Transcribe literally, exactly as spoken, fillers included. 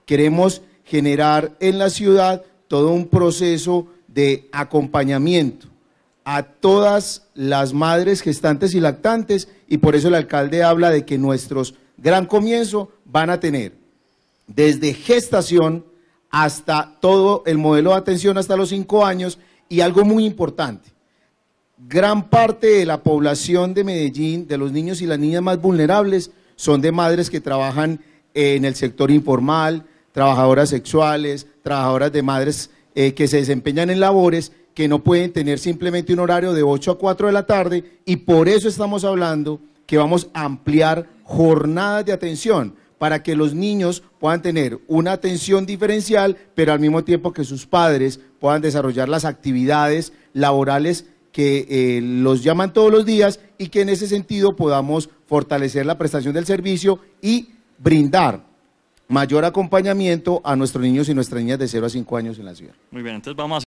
queremos generar en la ciudad todo un proceso de acompañamiento a todas las madres gestantes y lactantes, y por eso el alcalde habla de que nuestros gran comienzo van a tener desde gestación hasta todo el modelo de atención hasta los cinco años, y algo muy importante, gran parte de la población de Medellín, de los niños y las niñas más vulnerables, son de madres que trabajan en el sector informal, trabajadoras sexuales, trabajadoras de madres eh, que se desempeñan en labores que no pueden tener simplemente un horario de ocho a cuatro de la tarde, y por eso estamos hablando que vamos a ampliar jornadas de atención para que los niños puedan tener una atención diferencial, pero al mismo tiempo que sus padres puedan desarrollar las actividades laborales que eh, los llaman todos los días, y que en ese sentido podamos fortalecer la prestación del servicio y brindar mayor acompañamiento a nuestros niños y nuestras niñas de cero a cinco años en la ciudad. Muy bien, entonces vamos a